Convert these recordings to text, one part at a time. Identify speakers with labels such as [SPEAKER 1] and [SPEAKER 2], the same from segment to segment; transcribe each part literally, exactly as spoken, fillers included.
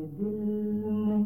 [SPEAKER 1] दिल में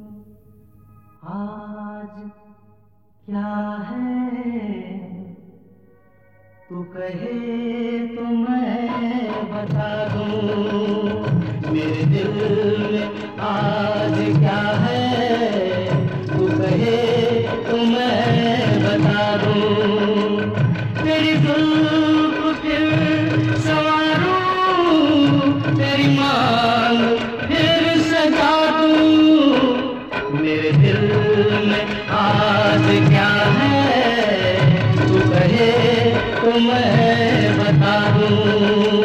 [SPEAKER 1] आज क्या है, तू कहे तो मैं बता दूं। मेरे दिल में आज क्या है, तू कहे तो मैं बता दूं। तेरी जुल्फ फिर संवारूं, तेरी मांग फिर सजा दूं। मेरे दिल में आज क्या है, तू कहे तो मैं बता दूं।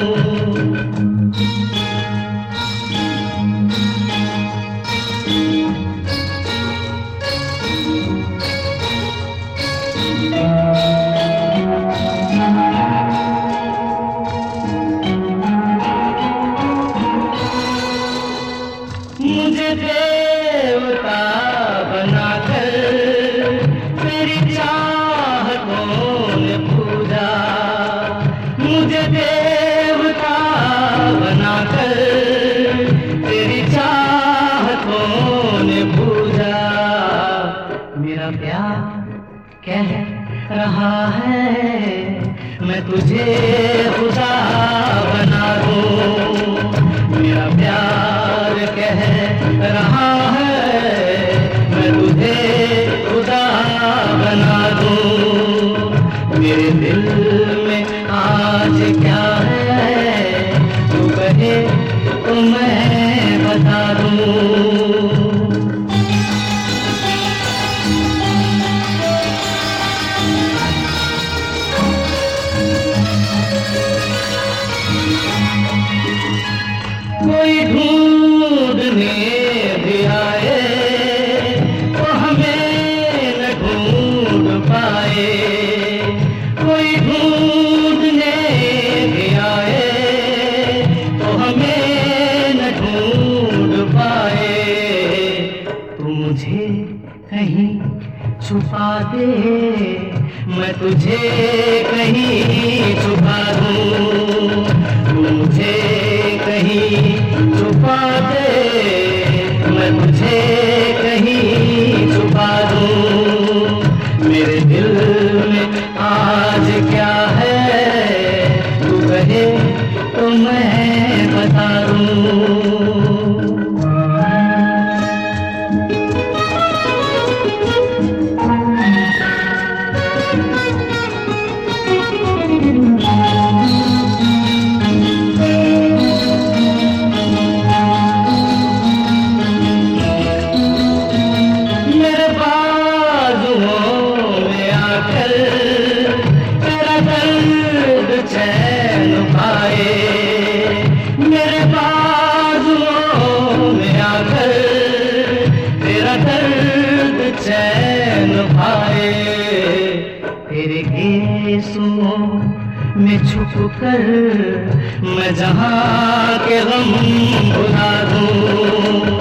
[SPEAKER 1] मुझे देवता बनाकर तेरी चाहतों ने पूजा, मुझे देवता बनाकर तेरी चाहतों ने पूजा। मेरा प्यार कह रहा है मैं तुझे खुदा बना दूं। मेरा प्यार कह रहा है मैं तुझे खुदा बना दूं। मेरे दिल में आज क्या है, तू कहे तो मैं बता दूं। कोई ढूंढने भी आए तो हमें न ढूंढ पाए, कोई ढूंढने भी आए तो हमें न ढूंढ पाए। तू मुझे कहीं छुपा दे, मैं तुझे कहीं छुपा दूं। तू मुझे कहीं छुपा दे, मैं तुझे कहीं छुपा दूं। मेरे दिल में आज क्या है, तू कहे तो मैं बता दूं। चैन पाए मेरे बाजुओं में आकर, तेरा दर्द चैन पाए। तेरे गेसुओं में छुप कर मैं जहां के गम भुला दूं।